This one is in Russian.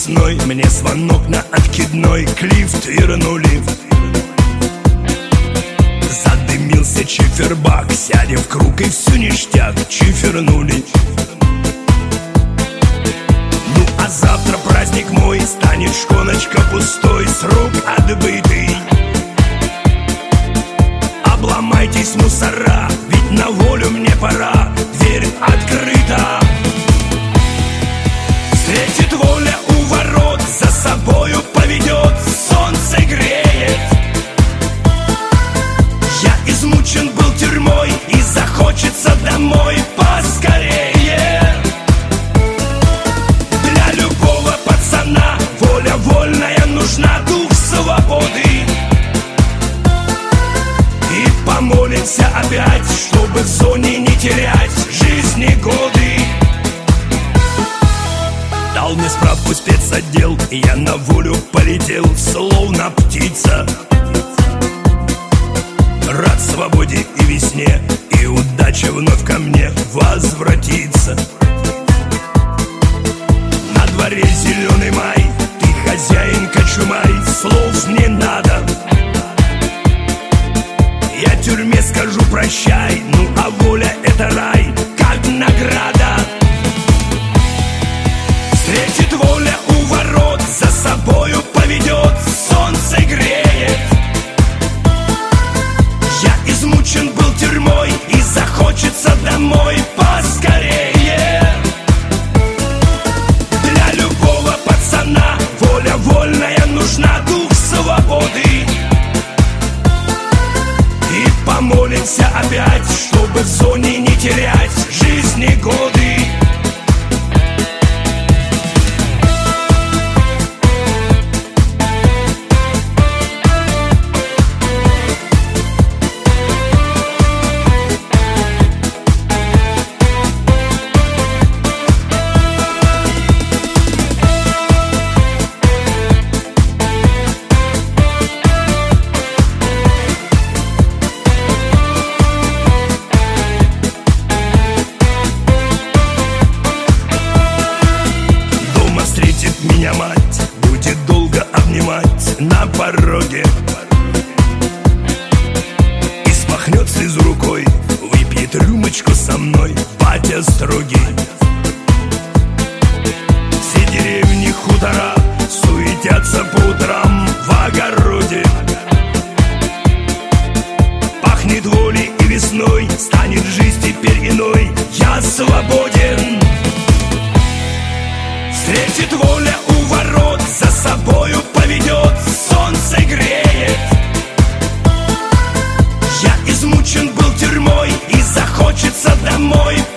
весной мне звонок на откидной, к лифт вернули. Задымился чифербак, сядем в круг и всю ништяк чифернули. Ну а завтра праздник мой, станет шконочка пустой, срок отбытый. Обломайтесь, мусора, ведь на волю мне пора, дверь открыта. Встретит воля у ворот, за собою поведет, солнце греет. Я измучен был тюрьмой и захочется домой поскорее. Для любого пацана воля вольная нужна, дух свободы. И помолимся опять, чтобы в зоне не терять жизни годы. Дал мне справку спецотдел, и я на волю полетел, словно птица. Рад свободе и весне, и удача вновь ко мне возвратится. На дворе зеленый май, ты хозяин кочумай, слов не надо. Я тюрьме скажу прощай, ну а воля это рай, как награда. Встретит воля у ворот, за собою поведет, солнце греет. Я измучен был тюрьмой и захочется домой поскорее. Для любого пацана воля вольная нужна, дух свободы. И помолимся опять, чтобы в зоне не терять жизни годы. Меня мать будет долго обнимать на пороге и смахнет слезу рукой, выпьет рюмочку со мной, батя строгий. Все деревни, хутора суетятся по утрам в огороде. Пахнет волей и весной, станет жизнь теперь иной, я свободен. Встретит воля у ворот, за собою поведет, солнце греет. Я измучен был тюрьмой и захочется домой